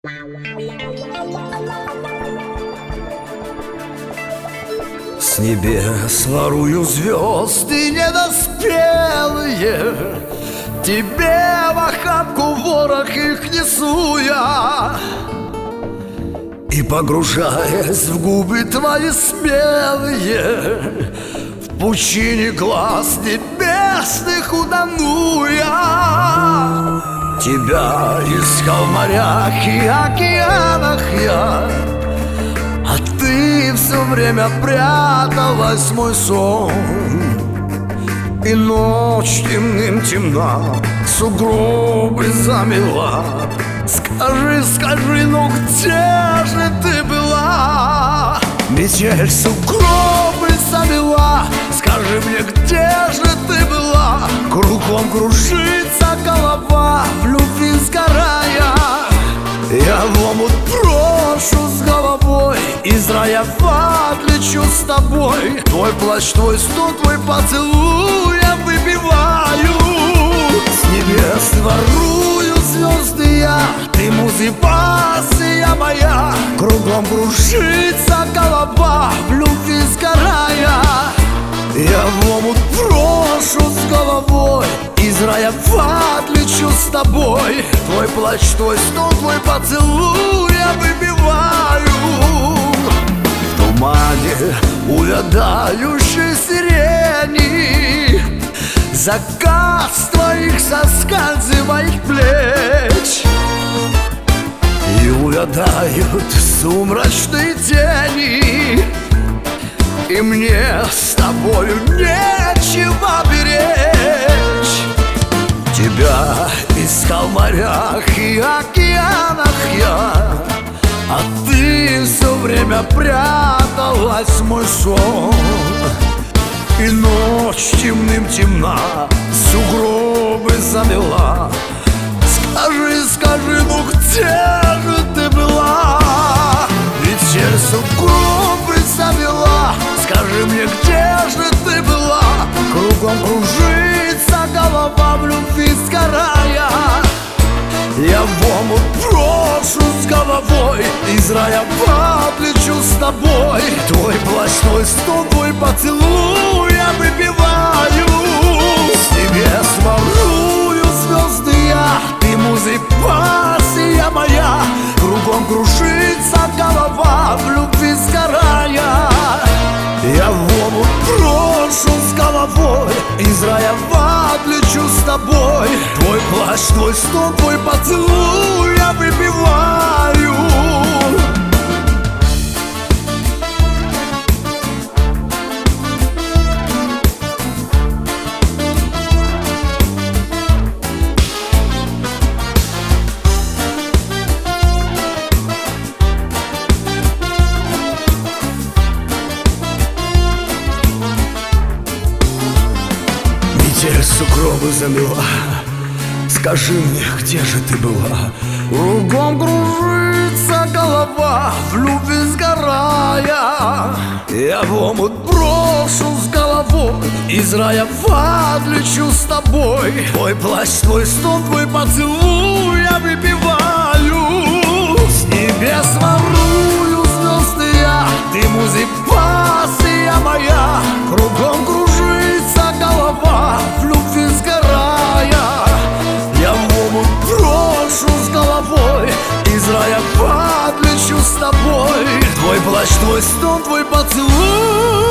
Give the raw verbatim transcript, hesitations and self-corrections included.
С небес ворую звезды недоспелые, тебе в охапку ворох их несу я. И погружаясь в губы твои смелые, в пучине глаз небесных утону я. Тебя искал в морях и океанах я, а ты все время пряталась в мой сон. И ночь темным темна, сугробы замела. Скажи, скажи, ну где же ты была? Метель сугробы замела. Скажи мне, где же ты была? Кругом кружится голова, в любви сгорая. Я в омут брошу с головой, из рая в ад лечу с тобой. Твой плач, твой стон, твой поцелуй я выпиваю. С небес ворую звезды я, ты музы пассия моя. Кругом кружится голова, в любви сгорая. Я в омут брошу с головой, из рая в ад лечу с тобой. Твой плач, твой стон, твой поцелуй я выпиваю. В тумане увядающей сирени заказ твоих соскальзывает плеч, и увядают сумрачные тени. И мне с тобою нечего беречь. Тебя искал в морях и океанах я, а ты все время пряталась в мой сон. И ночь темным темна, сугробы замела. Скажи, скажи, ну где же ты была? Ветер сугробы замела. Скажи мне, где же ты была? Кругом кружится голова, в любви сгорая. Я в омут брошу с головой, из рая в ад лечу с тобой. Твой плач, твой стон, твой поцелуй я выпиваю. С небес ворую звезды я, ты музы пассия моя. Кругом кружится голова, в любви сгорая. Я в омут брошу с головой, из рая в ад лечу с тобой. Твой плач, твой стон, твой поцелуй я выпиваю. Метель сугробы замела. Скажи мне, где же ты была? Кругом кружится голова, в любви сгорая. Я в омут брошу с головой, из рая в ад лечу с тобой. Твой плач, твой стон, твой поцелуй я выпиваю. С небес ворую звезды я, ты музы пассия моя. Кругом кружится голова, в любви сгорая. Я в омут брошу с головой, из рая в ад лечу с тобой. Твой плач, твой стон, твой поцелуй